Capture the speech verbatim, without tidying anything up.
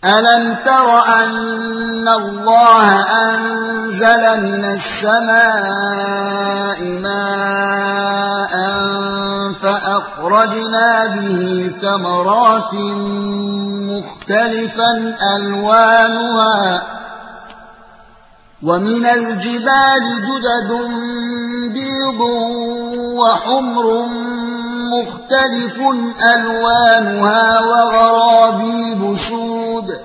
ألم تر أن الله أنزل من السماء ماء فأخرجنا به ثمرات مختلفا ألوانها ومن الجبال جدد بيض وحمر مختلف ألوانها وغرابيب سود